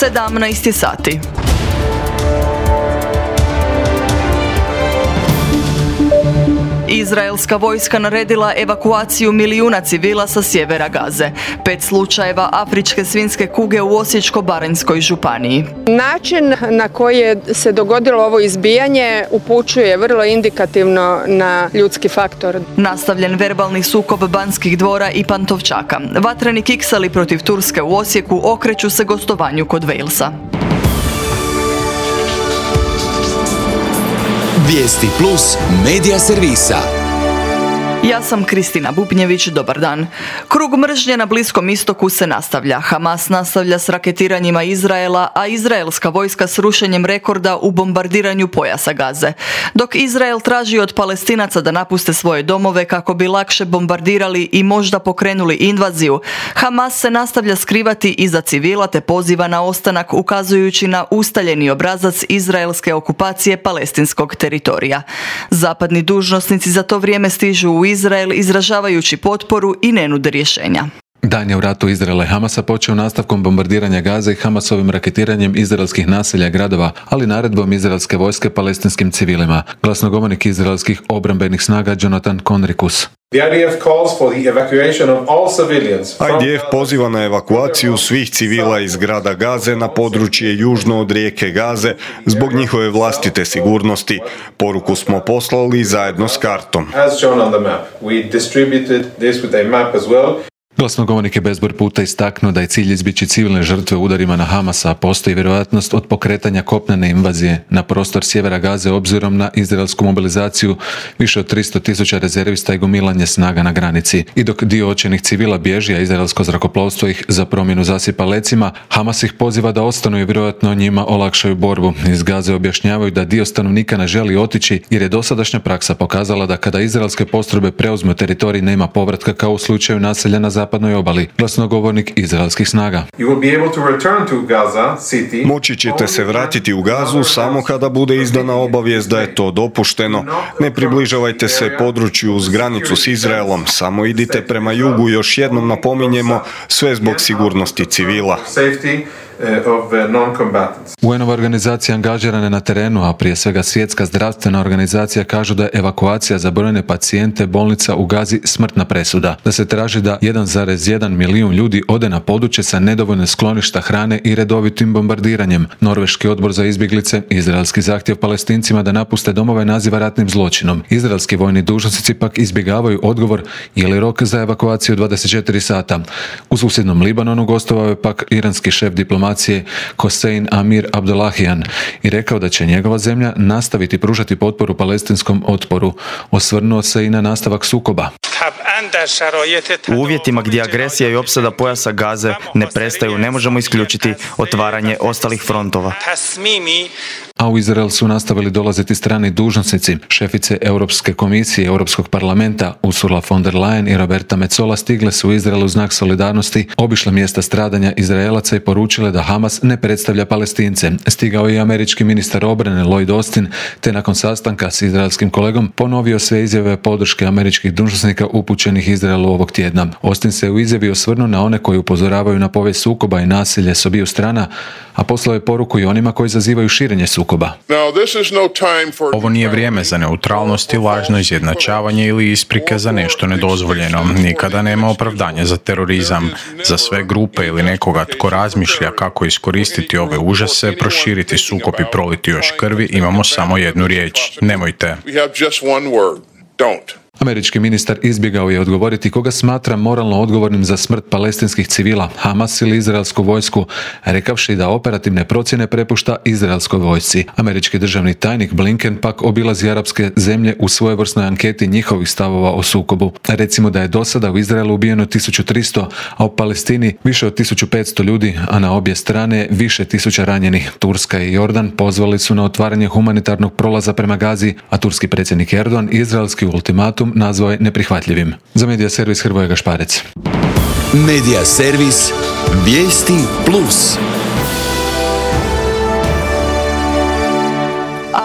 17 sati. Izraelska vojska naredila evakuaciju milijuna civila sa sjevera Gaze. 5 slučajeva afričke svinjske kuge u Osječko-baranjskoj županiji. Način na koji je se dogodilo ovo izbijanje upućuje vrlo indikativno na ljudski faktor. Nastavljen verbalni sukob Banskih dvora i Pantovčaka. Vatreni kiksali protiv Turske u Osijeku okreću se gostovanju kod Walesa. Vijesti plus medija servisa. Ja sam Kristina Bubnjević, dobar dan. Krug mržnje na Bliskom istoku se nastavlja. Hamas nastavlja s raketiranjima Izraela, a izraelska vojska s rušenjem rekorda u bombardiranju pojasa Gaze. Dok Izrael traži od Palestinaca da napuste svoje domove kako bi lakše bombardirali i možda pokrenuli invaziju, Hamas se nastavlja skrivati iza civila te poziva na ostanak, ukazujući na ustaljeni obrazac izraelske okupacije palestinskog teritorija. Zapadni dužnosnici za to vrijeme stižu u Izrael izražavajući potporu i ne nude rješenja. Dan je u ratu Izraela i Hamasa počeo nastavkom bombardiranja Gaze i Hamasovim raketiranjem izraelskih naselja i gradova, ali naredbom izraelske vojske palestinskim civilima. Glasnogovornik izraelskih obrambenih snaga Jonathan Conricus. IDF poziva na evakuaciju svih civila iz grada Gaze na područje južno od rijeke Gaze zbog njihove vlastite sigurnosti. Poruku smo poslali zajedno s kartom. Glasnogovornik je bezbroj puta istaknuo da je cilj izbjeći civilne žrtve u udarima na Hamasa, a postoji vjerojatnost od pokretanja kopnene invazije na prostor sjevera Gaze obzirom na izraelsku mobilizaciju više od 300.000 rezervista i gomilanje snaga na granici. I dok dio očajnih civila bježi, a izraelsko zrakoplovstvo ih za promjenu zasipa lecima, Hamas ih poziva da ostanu i vjerojatno njima olakšaju borbu. Iz Gaze objašnjavaju da dio stanovnika ne želi otići jer je dosadašnja praksa pokazala da kada izraelske postrojbe preuzmu teritorij nema povratka kao u slučaju naselja na zapadnoj obali. Glasnogovornik izraelskih snaga. Moći ćete se vratiti u Gazu samo kada bude izdana obavijest da je to dopušteno. Ne približavajte se području uz granicu s Izraelom, samo idite prema jugu, još jednom napominjemo, sve zbog sigurnosti civila. UN-ova organizacija angažirana na terenu, a prije svega Svjetska zdravstvena organizacija, kažu da je evakuacija za brojne pacijente bolnica u Gazi smrtna presuda. Da se traži da 1,1 milijun ljudi ode na područje sa nedovoljno skloništa hrane i redovitim bombardiranjem. Norveški odbor za izbjeglice izraelski zahtjev Palestincima da napuste domove naziva ratnim zločinom. Izraelski vojni dužnosnici pak izbjegavaju odgovor je li rok za evakuaciju 24 sata. U susjednom Libanonu gostovao je pak iranski šef diplomacije Hossein Amir Abdullahian i rekao da će njegova zemlja nastaviti pružati potporu palestinskom otporu. Osvrnuo se i na nastavak sukoba. U uvjetima gdje agresija i opsada pojasa Gaze ne prestaju, ne možemo isključiti otvaranje ostalih frontova. A u Izrael su nastavili dolaziti strani dužnosnici. Šefice Europske komisije i Europskog parlamenta Ursula von der Leyen i Roberta Metsola stigle su u Izrael u znak solidarnosti, obišle mjesta stradanja Izraelaca i poručile da Hamas ne predstavlja Palestince. Stigao je i američki ministar obrane Lloyd Austin, te nakon sastanka s izraelskim kolegom ponovio sve izjave podrške američkih dužnosnika upućenih Izraelu ovog tjedna. Austin se u izjavi osvrnuo na one koji upozoravaju na povijest sukoba i nasilje s obiju strana, a poslao je poruku i onima koji zazivaju širenje sukoba. Ovo nije vrijeme za neutralnost i lažno izjednačavanje ili isprike za nešto nedozvoljeno. Nikada nema opravdanja za terorizam. Za sve grupe ili nekoga tko razmišlja kako iskoristiti ove užase, proširiti sukob i proliti još krvi, imamo samo jednu riječ. Nemojte. Američki ministar izbjegao je odgovoriti koga smatra moralno odgovornim za smrt palestinskih civila, Hamas ili izraelsku vojsku, rekavši da operativne procjene prepušta izraelskoj vojsci. Američki državni tajnik Blinken pak obilazi arapske zemlje u svojevrsnoj anketi njihovih stavova o sukobu. Recimo da je do sada u Izraelu ubijeno 1300, a u Palestini više od 1500 ljudi, a na obje strane više tisuća ranjenih. Turska i Jordan pozvali su na otvaranje humanitarnog prolaza prema Gazi, a turski predsjednik Erdogan izraelski ultimatum nazvao je neprihvatljivim. Za Medija servis Hrvoje Gašparec. Medija servis Vijesti plus.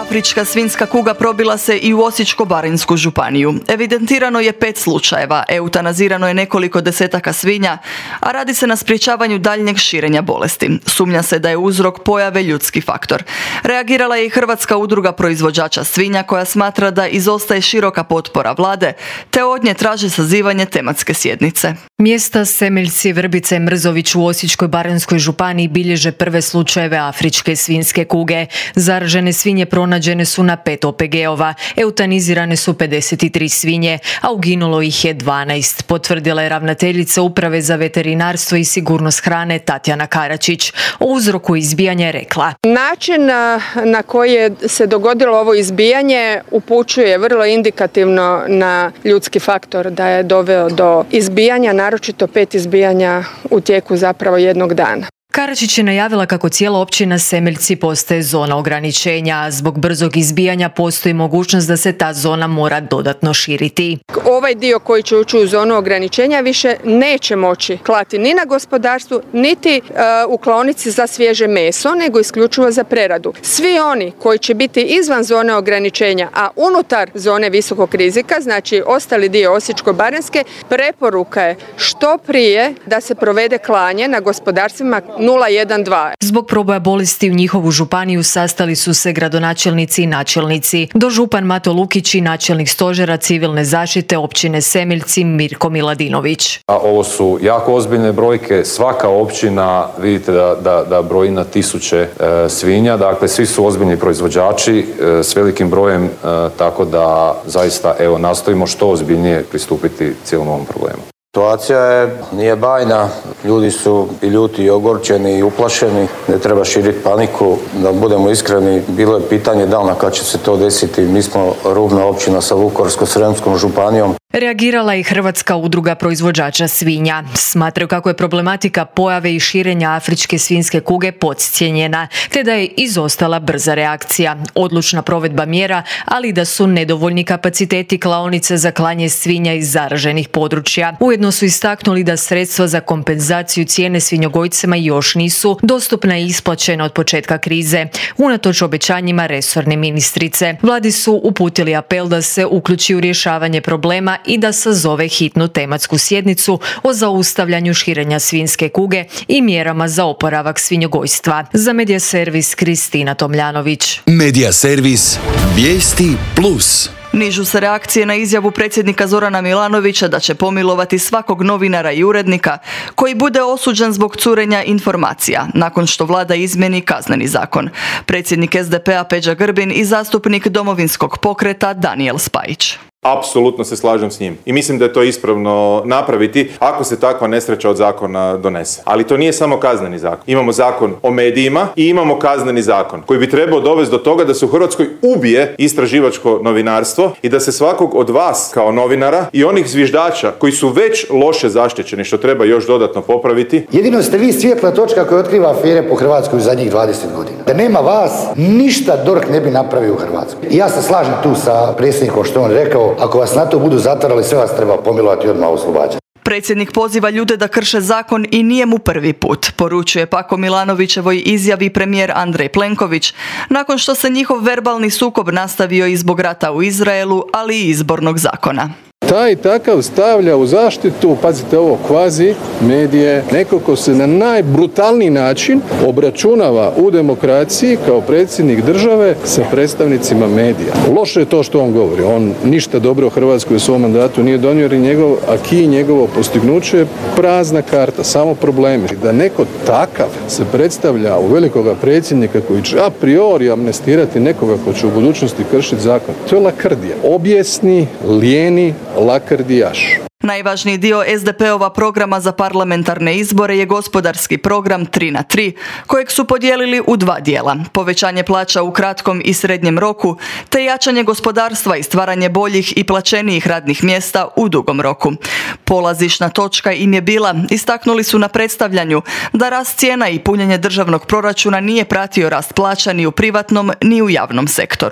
Afrička svinjska kuga probila se i u Osječko-baranjsku županiju. Evidentirano je 5 slučajeva, eutanazirano je nekoliko desetaka svinja, a radi se na sprječavanju daljnjeg širenja bolesti. Sumnja se da je uzrok pojave ljudski faktor. Reagirala je i Hrvatska udruga proizvođača svinja koja smatra da izostaje široka potpora vlade, te od nje traži sazivanje tematske sjednice. Mjesta Semeljci, Vrbica i Mrzović u Osječkoj-baranjskoj županiji bilježe prve slučajeve afričke svinjske kuge. Zaražene svinje pronađene su na 5 OPG-ova, eutanizirane su 53 svinje, a uginulo ih je 12, potvrdila je ravnateljica Uprave za veterinarstvo i sigurnost hrane Tatjana Karačić. O uzroku izbijanja je rekla: Način na koji je se dogodilo ovo izbijanje upućuje vrlo indikativno na ljudski faktor, da je doveo do izbijanja, naročito 5 izbijanja u tijeku zapravo jednog dana. Karačić je najavila kako cijela općina Semeljci postaje zona ograničenja, a zbog brzog izbijanja postoji mogućnost da se ta zona mora dodatno širiti. Ovaj dio koji će ući u zonu ograničenja više neće moći klati ni na gospodarstvu, niti u klaonici za svježe meso, nego isključivo za preradu. Svi oni koji će biti izvan zone ograničenja, a unutar zone visokog rizika, znači ostali dio Osječko-baranjske, preporuka je što prije da se provede klanje na gospodarstvima 012. Zbog proboja bolesti u njihovu županiju sastali su se gradonačelnici i načelnici. Dožupan Mato Lukić i načelnik stožera civilne zaštite općine Semeljci Mirko Miladinović. Ovo su jako ozbiljne brojke. Svaka općina, vidite da broji na tisuće svinja. Dakle, svi su ozbiljni proizvođači s velikim brojem, tako da zaista nastojimo što ozbiljnije pristupiti cijelom ovom problemu. Situacija nije bajna, ljudi su i ljuti i ogorčeni i uplašeni, ne treba širiti paniku, da budemo iskreni, bilo je pitanje dana kad će se to desiti, mi smo rubna općina sa Vukovarsko-srijemskom županijom. Reagirala je Hrvatska udruga proizvođača svinja. Smatraju kako je problematika pojave i širenja afričke svinjske kuge podcijenjena, te da je izostala brza reakcija, odlučna provedba mjera, ali da su nedovoljni kapaciteti klaonice za klanje svinja iz zaraženih područja. Ujedno su istaknuli da sredstva za kompenzaciju cijene svinjogojcima još nisu dostupna i isplaćena od početka krize, unatoč obećanjima resorne ministrice. Vladi su uputili apel da se uključi u rješavanje problema i da sazove hitnu tematsku sjednicu o zaustavljanju širenja svinjske kuge i mjerama za oporavak svinjogojstva. Za Medija servis Kristina Tomljanović. Medija servis Vijesti Plus. Nižu se reakcije na izjavu predsjednika Zorana Milanovića da će pomilovati svakog novinara i urednika koji bude osuđen zbog curenja informacija, nakon što vlada izmjeni kazneni zakon. Predsjednik SDP-a Peđa Grbin i zastupnik Domovinskog pokreta Danijel Spajić. Apsolutno se slažem s njim i mislim da je to ispravno napraviti ako se takva nesreća od zakona donese. Ali to nije samo kazneni zakon. Imamo zakon o medijima i imamo kazneni zakon koji bi trebao dovesti do toga da se u Hrvatskoj ubije istraživačko novinarstvo i da se svakog od vas kao novinara i onih zviždača koji su već loše zaštićeni, što treba još dodatno popraviti. Jedino ste vi svjetla točka koja otkriva afere po Hrvatskoj u zadnjih 20 godina. Da nema vas, ništa DORH ne bi napravio u Hrvatskoj. I ja se slažem tu sa predsjednikom što on rekao, ako vas na to budu zatvarali, sve vas treba pomilovati i odmah oslobađati. Predsjednik poziva ljude da krše zakon i nije mu prvi put, poručuje pak o Milanovićevoj izjavi premijer Andrej Plenković, nakon što se njihov verbalni sukob nastavio i zbog rata u Izraelu, ali i izbornog zakona. Taj takav stavlja u zaštitu, pazite ovo, kvazi medije, neko ko se na najbrutalniji način obračunava u demokraciji kao predsjednik države sa predstavnicima medija. Loše je to što on govori. On ništa dobro u Hrvatskoj u svom mandatu nije donio jer njegov aki, njegovo postignuće je prazna karta, samo problemi. Da neko takav se predstavlja u velikoga predsjednika koji će a priori amnestirati nekoga ko će u budućnosti kršiti zakon, to je lakrdija. Objesni, lijeni, lakrdijaš. Najvažniji dio SDP-ova programa za parlamentarne izbore je gospodarski program 3x3, kojeg su podijelili u 2 dijela. Povećanje plaća u kratkom i srednjem roku, te jačanje gospodarstva i stvaranje boljih i plaćenijih radnih mjesta u dugom roku. Polazišna točka im je bila, istaknuli su na predstavljanju, da rast cijena i punjenje državnog proračuna nije pratio rast plaća ni u privatnom ni u javnom sektoru.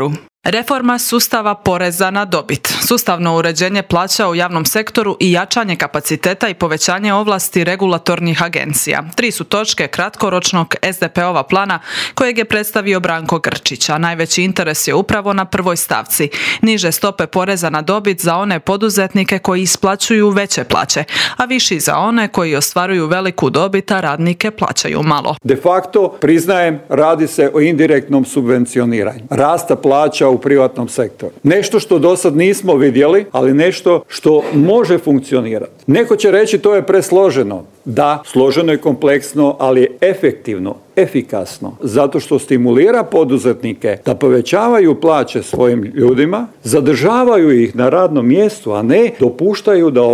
Reforma sustava poreza na dobit, sustavno uređenje plaća u javnom sektoru i jačanje kapaciteta i povećanje ovlasti regulatornih agencija. 3 su točke kratkoročnog SDP-ova plana kojeg je predstavio Branko Grčić, a najveći interes je upravo na prvoj stavci. Niže stope poreza na dobit za one poduzetnike koji isplaćuju veće plaće, a viši za one koji ostvaruju veliku dobit, a radnike plaćaju malo. De facto, priznajem, radi se o indirektnom subvencioniranju rasta plaća u privatnom sektoru. Nešto što do sad nismo vidjeli, ali nešto što može funkcionirati. Neko će reći to je presloženo. Da, složeno i kompleksno, ali je efektivno, efikasno. Zato što stimulira poduzetnike da povećavaju plaće svojim ljudima, zadržavaju ih na radnom mjestu, a ne dopuštaju da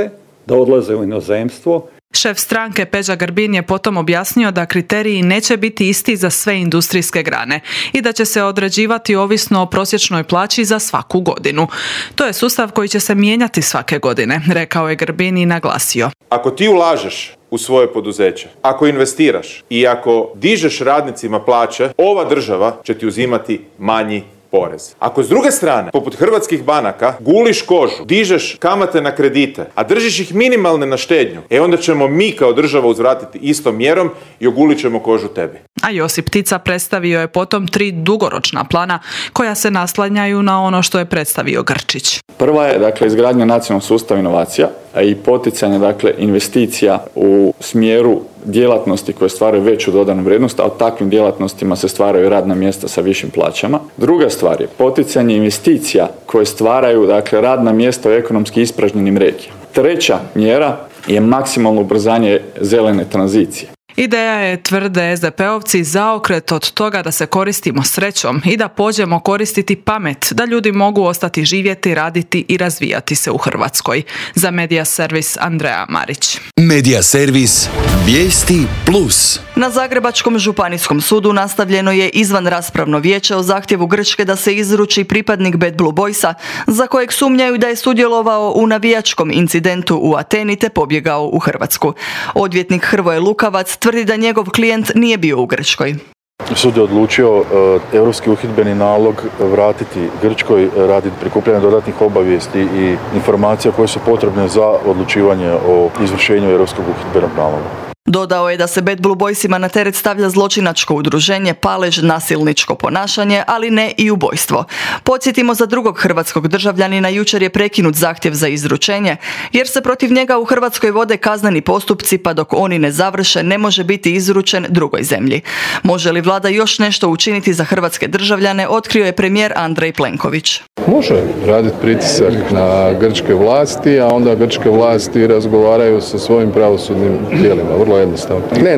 odlaze u inozemstvo. Šef stranke Peđa Grbin je potom objasnio da kriteriji neće biti isti za sve industrijske grane i da će se određivati ovisno o prosječnoj plaći za svaku godinu. To je sustav koji će se mijenjati svake godine, rekao je Grbin i naglasio. Ako ti ulažeš u svoje poduzeće, ako investiraš i ako dižeš radnicima plaće, ova država će ti uzimati manji porez. Ako s druge strane, poput hrvatskih banaka, guliš kožu, dižeš kamate na kredite, a držiš ih minimalne na štednju, onda ćemo mi kao država uzvratiti istom mjerom i ogulit ćemo kožu tebi. A Josip Tica predstavio je potom 3 dugoročna plana koja se naslanjaju na ono što je predstavio Grčić. Prva je izgradnja nacionalnog sustava inovacija i poticanje investicija u smjeru djelatnosti koje stvaraju veću dodanu vrijednost, a u takvim djelatnostima se stvaraju radna mjesta sa višim plaćama. Druga stvar je poticanje investicija koje stvaraju radna mjesta u ekonomski ispražnjenim regijama. Treća mjera je maksimalno ubrzanje zelene tranzicije. Ideja je, tvrde SDP-ovci, zaokret od toga da se koristimo srećom i da pođemo koristiti pamet, da ljudi mogu ostati živjeti, raditi i razvijati se u Hrvatskoj. Za Medija servis Andreja Marić. Medija servis Vijesti Plus. Na Zagrebačkom županijskom sudu nastavljeno je izvanraspravno vijeće o zahtjevu Grčke da se izruči pripadnik Bad Blue Boysa, za kojeg sumnjaju da je sudjelovao u navijačkom incidentu u Ateni te pobjegao u Hrvatsku. Odvjetnik Hrvoje Lukavac tvrdi da njegov klijent nije bio u Grčkoj. Sud je odlučio europski uhidbeni nalog vratiti Grčkoj radi prikupljanja dodatnih obavijesti i informacija koje su potrebne za odlučivanje o izvršenju europskog uhidbenog naloga. Dodao je da se Bad Blue Boysima na teret stavlja zločinačko udruženje, palež, nasilničko ponašanje, ali ne i ubojstvo. Podsjetimo, za drugog hrvatskog državljanina jučer je prekinut zahtjev za izručenje, jer se protiv njega u Hrvatskoj vode kazneni postupci, pa dok oni ne završe ne može biti izručen drugoj zemlji. Može li vlada još nešto učiniti za hrvatske državljane, otkrio je premijer Andrej Plenković. Može raditi pritisak na grčke vlasti, a onda grčke vlasti razgovaraju sa svojim pravosudnim tijelima. Vrlo jednostavno.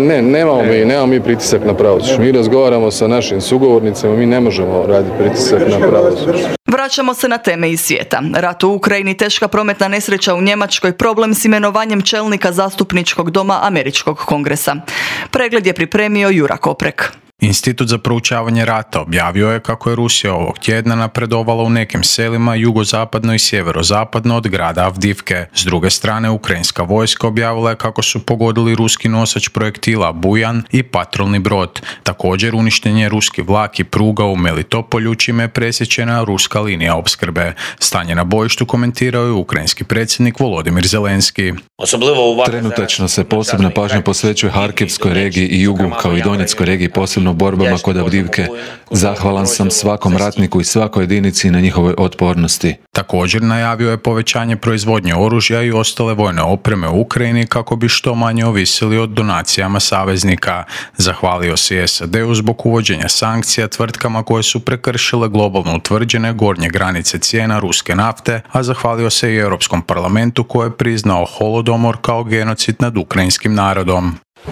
Nemamo mi pritisak na pravosuđe. Mi razgovaramo sa našim sugovornicima, mi ne možemo raditi pritisak na pravosuđe. Vraćamo se na teme iz svijeta. Rat u Ukrajini, teška prometna nesreća u Njemačkoj, problem s imenovanjem čelnika zastupničkog doma Američkog kongresa. Pregled je pripremio Jura Koprek. Institut za proučavanje rata objavio je kako je Rusija ovog tjedna napredovala u nekim selima jugozapadno i sjeverozapadno od grada Avdivke. S druge strane, ukrajinska vojska objavila je kako su pogodili ruski nosač projektila Bujan i patrolni brod. Također uništen je ruski vlak i pruga u Melitopolju, čime je presječena ruska linija opskrbe. Stanje na bojištu komentirao je ukrajinski predsjednik Volodimir Zelenski. Trenutačno se posebna pažnja posvećuje Harkivskoj regiji i jugu, kao i Donjeckoj regiji, posebno borbama kod Avdivke. Zahvalan sam svakom ratniku i svakoj jedinici na njihovoj otpornosti. Također najavio je povećanje proizvodnje oružja i ostale vojne opreme u Ukrajini kako bi što manje ovisili od donacijama saveznika. Zahvalio se SAD-u zbog uvođenja sankcija tvrtkama koje su prekršile globalno utvrđene gornje granice cijena ruske nafte, a zahvalio se i Europskom parlamentu koji je priznao Holodomor kao genocid nad ukrajinskim narodom.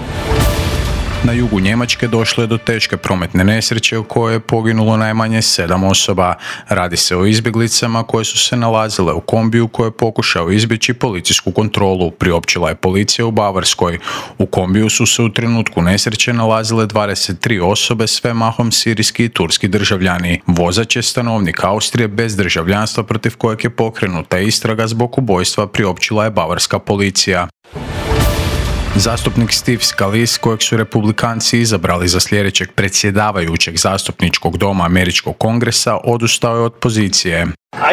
Na jugu Njemačke došlo je do teške prometne nesreće u kojoj je poginulo najmanje 7 osoba. Radi se o izbjeglicama koje su se nalazile u kombiju koji je pokušao izbjeći policijsku kontrolu, priopćila je policija u Bavarskoj. U kombiju su se u trenutku nesreće nalazile 23 osobe, sve mahom sirijski i turski državljani. Vozač je stanovnik Austrije bez državljanstva protiv kojeg je pokrenuta istraga zbog ubojstva, priopćila je bavarska policija. Zastupnik Steve Scalise, kojeg su republikanci izabrali za sljedećeg predsjedavajućeg zastupničkog doma Američkog kongresa, odustao je od pozicije.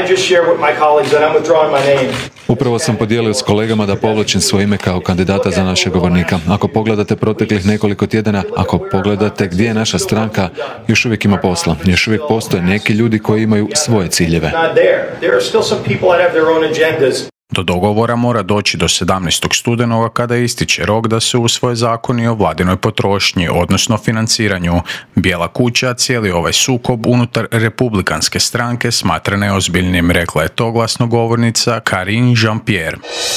Upravo sam podijelio s kolegama da povlačim svoje ime kao kandidata za našeg govornika. Ako pogledate proteklih nekoliko tjedana, ako pogledate gdje je naša stranka, još uvijek ima posla. Još uvijek postoje neki ljudi koji imaju svoje ciljeve. Do dogovora mora doći do 17. studenoga kada ističe rok da se usvoje zakoni o vladinoj potrošnji, odnosno financiranju. Bijela kuća cijeli ovaj sukob unutar republikanske stranke smatra neozbiljnim, rekla je to glasnogovornica Karine Jean-Pierre.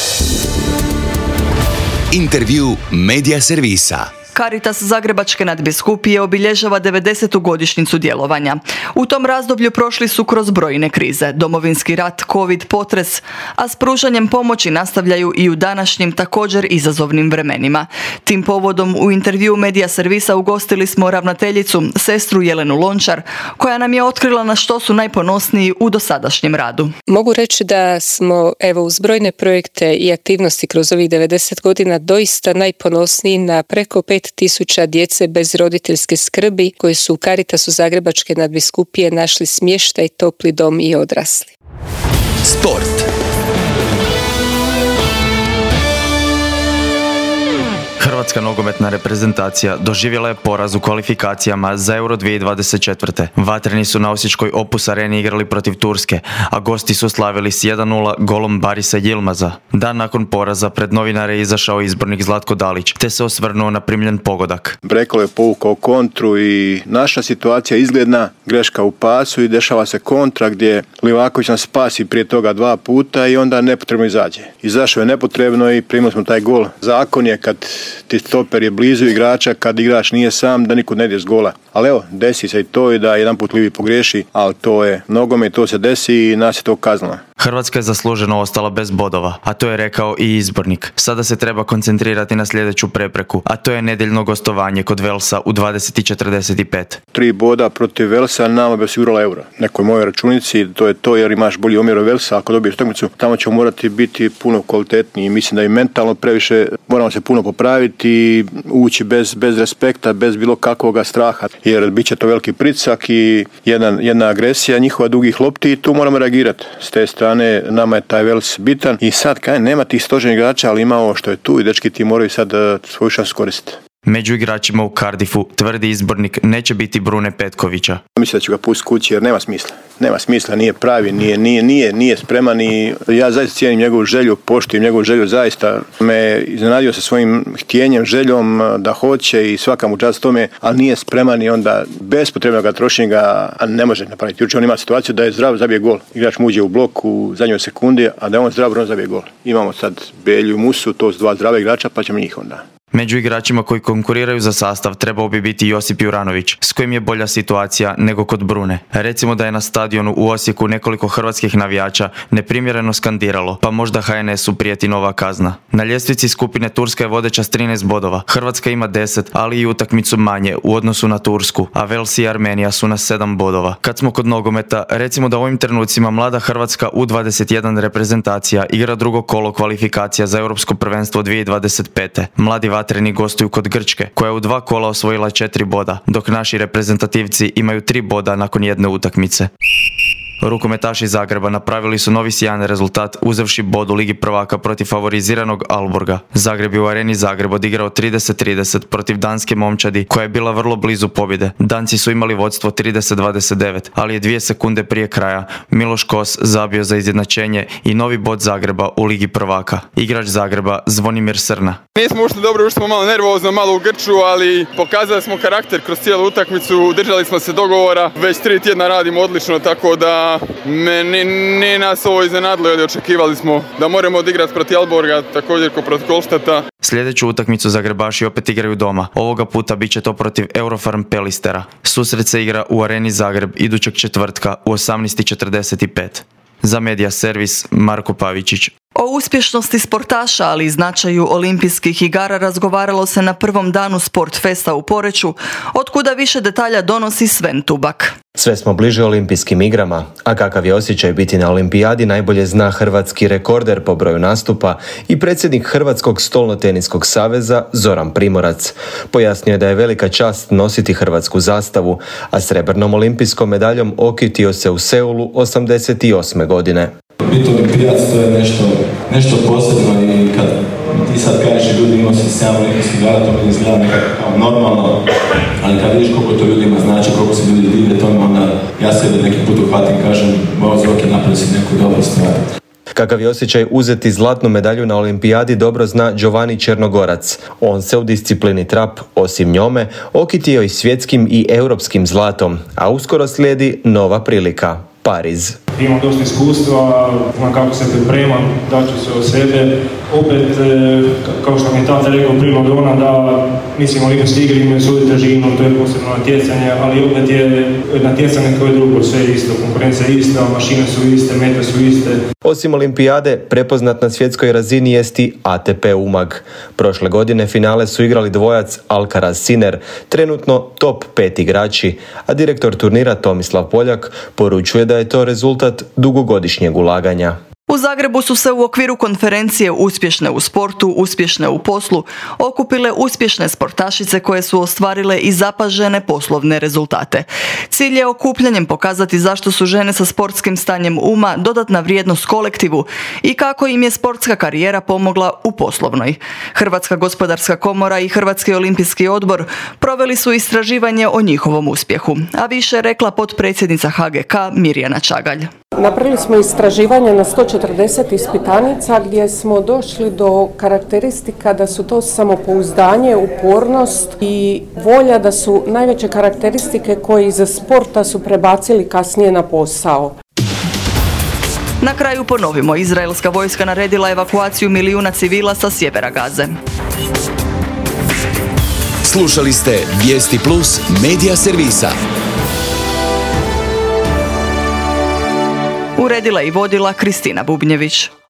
Intervju Medija servisa. Caritas Zagrebačke nadbiskupije obilježava 90. godišnjicu djelovanja. U tom razdoblju prošli su kroz brojne krize, domovinski rat, covid, potres, a s pružanjem pomoći nastavljaju i u današnjim također izazovnim vremenima. Tim povodom u intervju Medija servisa ugostili smo ravnateljicu, sestru Jelenu Lončar, koja nam je otkrila na što su najponosniji u dosadašnjem radu. Mogu reći da smo uz brojne projekte i aktivnosti kroz ovih 90 godina doista najponosniji na preko 5.000 djece bez roditeljske skrbi koji su u Caritasu Zagrebačke nadbiskupije našli smještaj, topli dom i odrasli. Sport. Hrvatska nogometna reprezentacija doživjela je poraz u kvalifikacijama za Euro 2024. Vatreni su na osječkoj Opus areni igrali protiv Turske, a gosti su slavili s 1:0 golom Barisa Yilmaza. Dan nakon poraza pred novinare je izašao izbornik Zlatko Dalić, te se osvrnuo na primljen pogodak. Brekalo je povukao kontru i naša situacija izgledna, greška u pasu i dešava se kontra gdje Livaković nas spasi prije toga 2 puta i onda nepotrebno izađe. Izašao je nepotrebno i primili smo taj gol. Zakon je kad ti stoper je blizu igrača, kad igrač nije sam, da nikud ne ide s gola. Ali evo, desi se i to i da jedan put Livi pogriješi, ali to je nogomet, to se desi i nas je to kaznilo. Hrvatska je zasluženo ostala bez bodova, a to je rekao i izbornik. Sada se treba koncentrirati na sljedeću prepreku, a to je nedjeljno gostovanje kod Velsa u 20:45. 3 boda protiv Velsa nama bi osigurala euro. Nekoj mojoj računici, to je to jer imaš bolji omjer od Velsa, ako dobiješ utakmicu, tamo ćemo morati biti puno kvalitetniji. Mislim da i mentalno previše moramo se puno popraviti i ući bez respekta, bez bilo kakvog straha, jer bit će to veliki pritisak i jedna agresija njihova dugih lopti i tu moramo reagirati. S te strane nama je taj Vels bitan i sad nema tih stožernih igrača, ali ima ovo što je tu i dečki ti moraju sad svoju šansu koristiti. Među igračima u Cardiffu, tvrdi izbornik, neće biti Brune Petkovića. Mislim da ću ga pustiti kući jer nema smisla. Nema smisla, nije pravi, nije spreman i ja zaista cijenim njegovu želju, poštujem njegovu želju, zaista me iznenadio sa svojim htjenjem, željom da hoće i svaka mu čast tome, ali nije spreman i onda bespotrebno ga trošenja ga ne može napraviti. Jučer on ima situaciju da je zdrav, zabije gol. Igrač mu uđe u blok u zadnjoj sekundi, a da je on zdrav, on zabije gol. Imamo sad Belju i Musu, to su 2 zdrave igrača, pa ćemo njih onda. Među igračima koji konkuriraju za sastav trebao bi biti Josip Juranović, s kojim je bolja situacija nego kod Brune. Recimo da je na stadionu u Osijeku nekoliko hrvatskih navijača neprimjereno skandiralo, pa možda HNS-u prijeti nova kazna. Na ljestvici skupine Turska je vodeća s 13 bodova, Hrvatska ima 10, ali i utakmicu manje u odnosu na Tursku, a Vels i Armenija su na 7 bodova. Kad smo kod nogometa, recimo da u ovim trenucima mlada Hrvatska U21 reprezentacija igra drugo kolo kvalifikacija za Europsko prvenstvo 2025. Mladi vatreni gostuju kod Grčke, koja je u 2 kola osvojila 4 boda, dok naši reprezentativci imaju 3 boda nakon jedne utakmice. Rukometaši Zagreba napravili su novi sjajan rezultat uzevši bod u Ligi prvaka protiv favoriziranog Aalborga. Zagreb je u areni Zagreb odigrao 30-30 protiv danske momčadi koja je bila vrlo blizu pobjede. Danci su imali vodstvo 30-29, ali je 2 sekunde prije kraja Miloš Kos zabio za izjednačenje i novi bod Zagreba u Ligi prvaka. Igrač Zagreba Zvonimir Srna. Nismo ušli dobro, ušli smo malo nervozno, malo u grču, ali pokazali smo karakter kroz cijelu utakmicu, držali smo se dogovora, već 3 tjedna radimo odlično, tako da nije nas ovo iznenadilo jer očekivali smo da moramo odigrati protiv Aalborga, također kao protiv Kolštata. Sljedeću utakmicu Zagrebaši opet igraju doma. Ovoga puta bit će to protiv Eurofarm Pelistera. Susret se igra u areni Zagreb idućeg četvrtka u 18:45. Za Medija servis Marko Pavičić. O uspješnosti sportaša, ali i značaju olimpijskih igara razgovaralo se na prvom danu Sport Festa u Poreču, otkuda više detalja donosi Sven Tubak. Sve smo bliže olimpijskim igrama, a kakav je osjećaj biti na olimpijadi najbolje zna hrvatski rekorder po broju nastupa i predsjednik Hrvatskog stolnoteniskog saveza Zoran Primorac. Pojasnio je da je velika čast nositi hrvatsku zastavu, a srebrnom olimpijskom medaljom okitio se u Seulu 88. godine. Biti olimpijac to je nešto posebno i kad ti sad kažeš ljudi imao si 7 olimpijskih igara, to mi izgleda nekako normalno, ali kad vidiš koliko to ljudima znači, koliko se ljudi dive tome, onda ja sebe neki put uhvatim, kažem, Bože, ok, napravio si neku dobru stvar. Kakav je osjećaj uzeti zlatnu medalju na olimpijadi dobro zna Giovanni Černogorac. On se u disciplini trap, osim njome, okitio i svjetskim i europskim zlatom, a uskoro slijedi nova prilika. Pariz. Imam dosta iskustva, znam kako se pripremam, daću se od sebe. Opet, kao što mi je tata rekao prima Dona, da mislim olimpijske igre imaju svoju težinu, to je posebno natjecanje, ali opet je natjecanje koje je drugo, sve je isto, konkurencija je ista, mašine su iste, mete su iste. Osim olimpijade, prepoznat na svjetskoj razini jest i ATP Umag. Prošle godine finale su igrali dvojac Alcaraz-Sinner, trenutno top 5 igrači, a direktor turnira Tomislav Poljak poručuje da je to rezultat dugogodišnjeg ulaganja. U Zagrebu su se u okviru konferencije Uspješne u sportu, uspješne u poslu okupile uspješne sportašice koje su ostvarile i zapažene poslovne rezultate. Cilj je okupljanjem pokazati zašto su žene sa sportskim stanjem uma dodatna vrijednost kolektivu i kako im je sportska karijera pomogla u poslovnoj. Hrvatska gospodarska komora i Hrvatski olimpijski odbor proveli su istraživanje o njihovom uspjehu, a više je rekla potpredsjednica HGK Mirjana Čagalj. Napravili smo istraživanje na 140 ispitanica gdje smo došli do karakteristika da su to samopouzdanje, upornost i volja, da su najveće karakteristike koje iza sporta su prebacili kasnije na posao. Na kraju ponovimo, izraelska vojska naredila evakuaciju milijuna civila sa sjevera Gaze. Slušali ste Vijesti Plus Medija Servisa. Uredila i vodila Kristina Bubnjević.